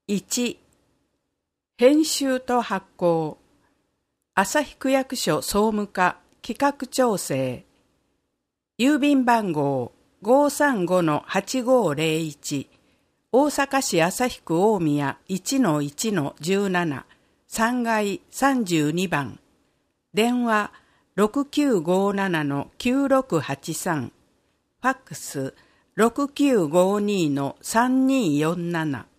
1、編集と発行。旭区役所総務課企画調整。郵便番号535-8501。大阪市旭区大宮 1-1-17。3階32番。電話6957-9683。ファックス6952-3247。